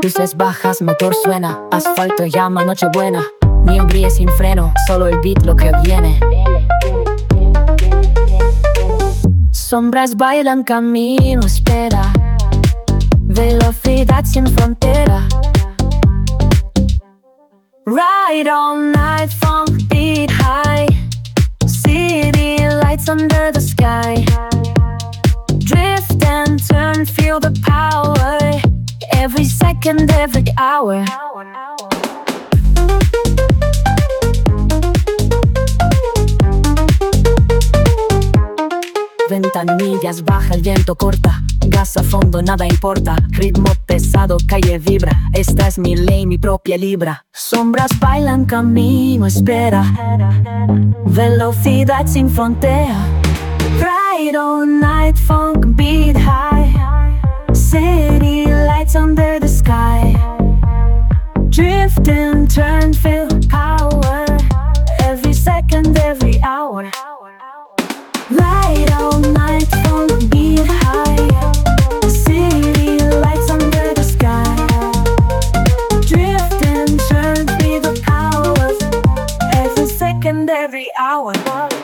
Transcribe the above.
Luces bajas, motor suena, asfalto llama, nochebuena. Niebla sin freno, solo el beat lo que viene. Sombras bailan, camino espera. Velocidad sin frontera. Ride all night, funk beat high. City lights under the sky. Drift and turn, feel the power. Every second, every hour. Ventanillas baja, el viento corta. Gas a fondo, nada importa. Ritmo pesado, calle vibra. Esta es mi ley, mi propia libra. Sombras bailan, camino espera. Velocidad sin frontera. Ride all night, funk beat high. City lights under the sky. Drift and turn, feel power. Every second, every hour. Ride all night, funk beat high. City lights under the sky. Drift and turn, feel the power. Every second, every hour.